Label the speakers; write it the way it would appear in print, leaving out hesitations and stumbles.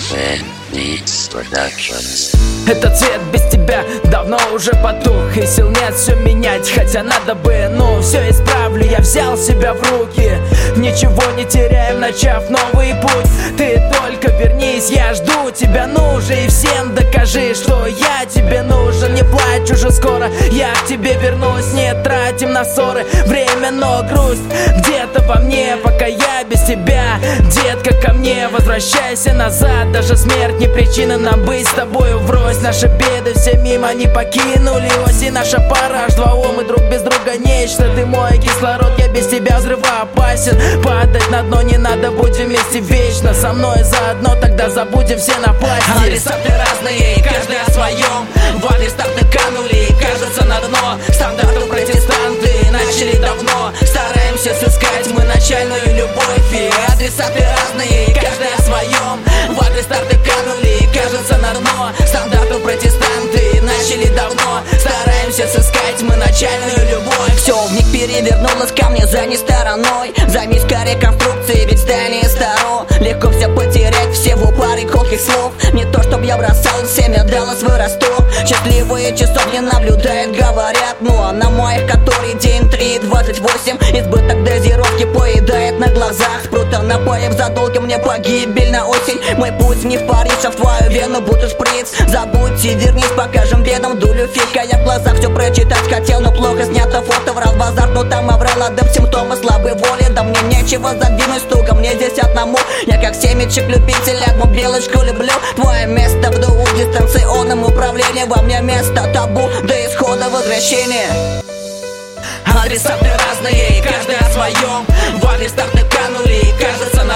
Speaker 1: Zen Beats Productions.
Speaker 2: Этот цвет без тебя давно уже потух, и сил нет все менять, хотя надо бы, ну все исправлю, я взял себя в руки. Ничего не теряем, начав новый путь. Ты только вернись, я жду тебя, ну же, и всем докажи, что я тебе нужен. Не плачь, уже скоро я к тебе вернусь. Не тратим на ссоры время, но грусть где-то во мне, пока я без тебя. Детка, ко мне возвращайся назад. Даже смерть не причина нам быть с тобою врозь. Наши беды все мимо не покинули ось, и наша пара аж два мы друг без друга нечто. Ты мой кислород, я без тебя взрывоопасен. Падать на дно не надо, будем вместе вечно. Со мной заодно, тогда забудем все напасти.
Speaker 3: Адресаты разные, и каждый о своем. В адрес старты канули, и кажется на дно. Стандартов протестанты начали давно. Стараемся сыскать мы начальную любовь. И адресаты разные, и каждый о своем. В адрес старты канули, и кажется на дно. Стандартов протестанты начали давно. Стараемся сыскать мы начальную любовь. Все вмиг перевернулось ко мне за не стороной. Займись реконструкцией, ведь здание старо. Легко все потерять, всего пары колких слов. Не то, чтоб я бросал семя, дала свой росток. Счастливые часов не наблюдают, говорят. Ну а на моих, который день 3:28. Избыток дозировки поедает на глазах. Спрута напоев за долги, мне погибель на осень. Мой путь не в Париж, а в твою вену будто шприц. Забудьте, вернись, покажем бедам дулю фика. Я в глазах все прочитать хотел, но плохо снято фото. Врал базар, но там оврал, дым симптомы слабой воли. Да мне нечего задвинуть стука, мне здесь одному. Я как семечек любитель, одну белочку люблю. Твое место в ДУ, в дистанционном управлении. Во мне место табу, до исхода возвращения. Адресаты разные, и каждый о своем. В адрес старты канули, и кажется